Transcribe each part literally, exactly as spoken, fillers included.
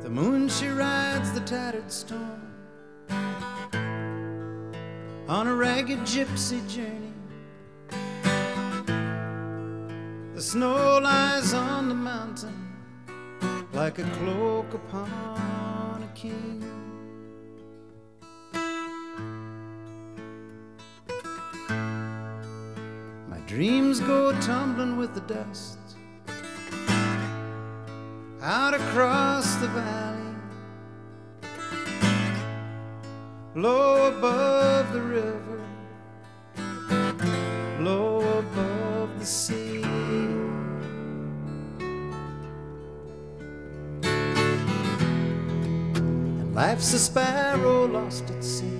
The moon, she rides the tattered storm on a ragged gypsy journey. The snow lies on the mountain like a cloak upon a king. My dreams go tumbling with the dust out across the valley, low above the river, low above the sea. And life's a sparrow lost at sea,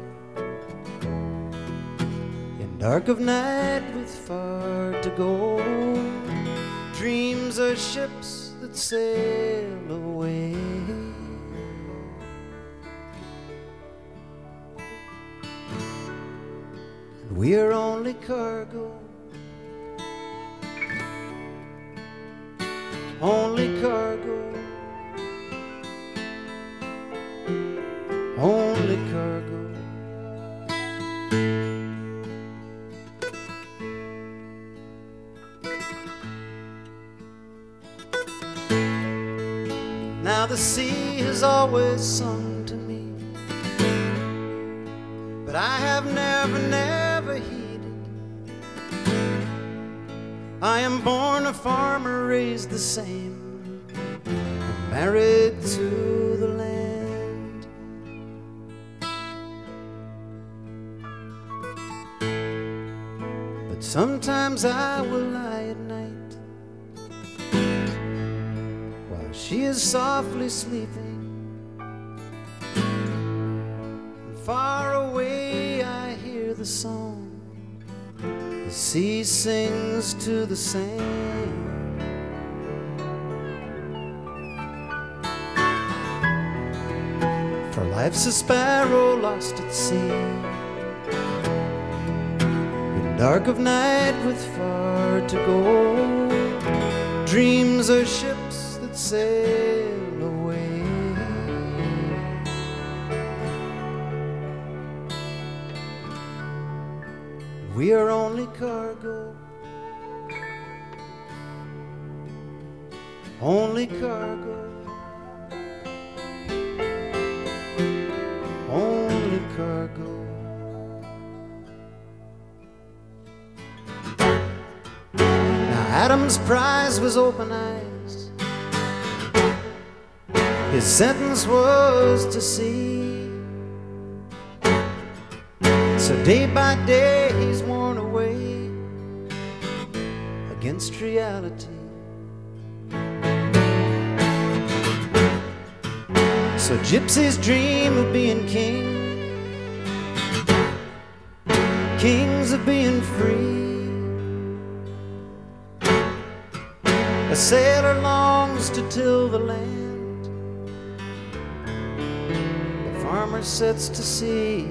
in dark of night with far to go. Dreams are ships that sail away. And we are only cargo, only cargo, only cargo. Now the sea has always sung to me, but I have never, never heeded. I am born a farmer, raised the same, married to the land. But sometimes I will lie at night, she is softly sleeping, and far away I hear the song the sea sings to the sand. For life's a sparrow lost at sea, in dark of night with far to go. Dreams are ships that sail away. We are only cargo, only cargo, only cargo. Now Adam's prize was open eyes, his sentence was to see. So day by day he's worn away against reality. So gypsies dream of being king, kings of being free. A sailor longs to till the land, the farmer sets to sea.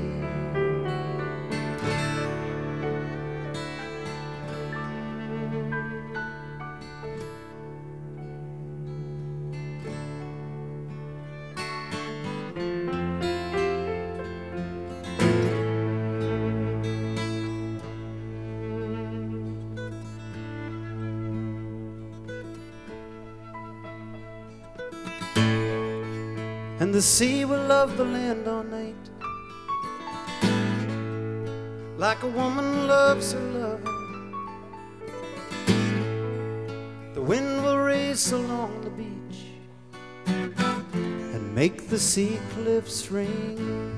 And the sea will love the land all night, like a woman loves her lover. The wind will race along the beach and make the sea cliffs ring.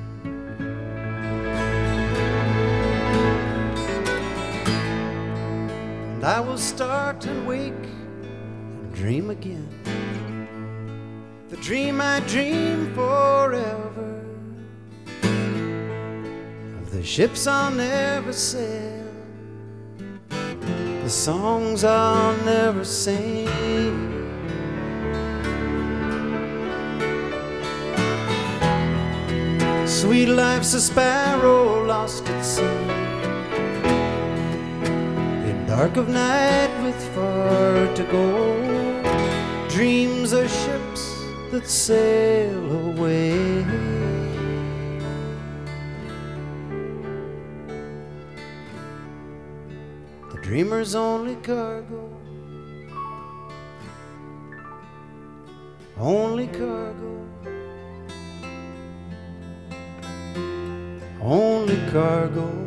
And I will start and wake and dream again, the dream I dream forever, of the ships I'll never sail, the songs I'll never sing. Sweet life's a sparrow lost at sea, in dark of night with far to go. Dreams are ships that sail away. The dreamer's only cargo, only cargo, only cargo